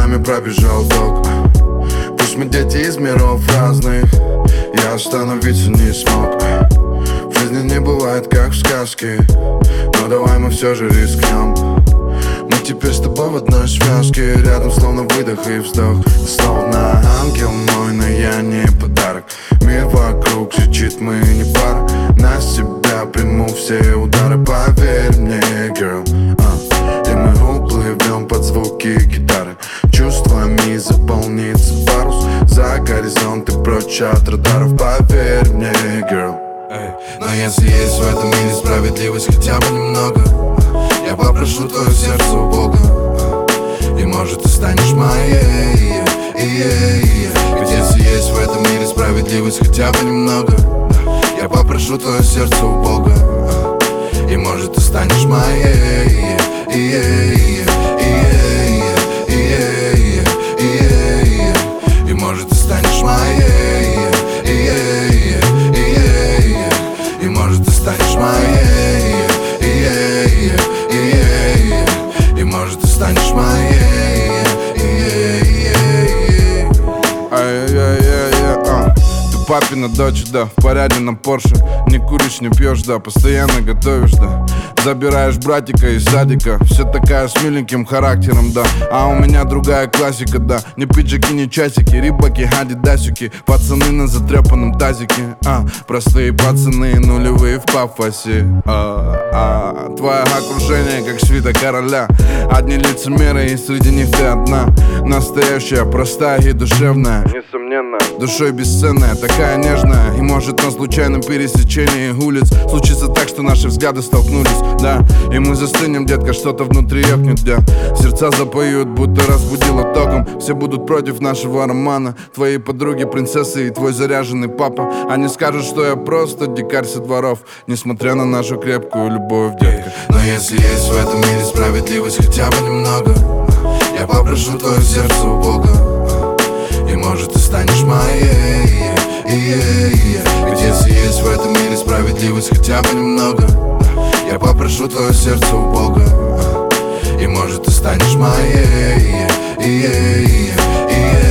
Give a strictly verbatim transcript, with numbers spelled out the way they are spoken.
нами пробежал ток. Пусть мы дети из миров разных, я остановиться не смог. В жизни не бывает как в сказке, но давай мы все же рискнем. Мы теперь с тобой в одной связке, рядом словно выдох и вздох. Словно ангел мой, но я не подарок. Мир вокруг кричит, мы не пара. На себя приму все удары, поверь мне, girl, uh. И мы уплывем под звуки гитары. Чувствами заполнится парус за горизонт и прочь от радаров, поверь мне, girl. Но если есть в этом мире справедливость хотя бы немного, я попрошу твое сердце у Бога, и может ты станешь моей. Ведь если есть в этом мире справедливость хотя бы немного, я попрошу твое сердце у Бога, и может ты станешь моей. И может ты станешь моей. И может ты станешь моей. И может ты станешь моей. Ай-яй-яй-яй, ты папина дочь, да, в параде на Порше. Не куришь, не пьешь, да, постоянно готовишь, да. Забираешь братика из садика, все такая с миленьким характером, да. А у меня другая классика, да. Не пиджаки, не часики, рибаки, адидасики. Пацаны на затрепанном тазике, а. Простые пацаны, нулевые в пафосе, а, а. Твое окружение, как свита короля. Одни лицемеры, и среди них ты одна. Настоящая, простая и душевная, несомненно, душой бесценная, такая нежная. И может на случайном пересечении улиц случится так, что наши взгляды столкнулись, да. И мы застынем, детка, что-то внутри ёкнет, да. Сердца запоют, будто разбудило током. Все будут против нашего романа. Твои подруги принцессы и твой заряженный папа. Они скажут, что я просто дикарь со дворов, несмотря на нашу крепкую любовь, детка. Но если есть в этом мире справедливость хотя бы немного, я попрошу твое сердце у Бога, и может ты станешь моей. Ведь если есть в этом мире справедливость хотя бы немного, я попрошу твое сердце у Бога, и может ты станешь моей.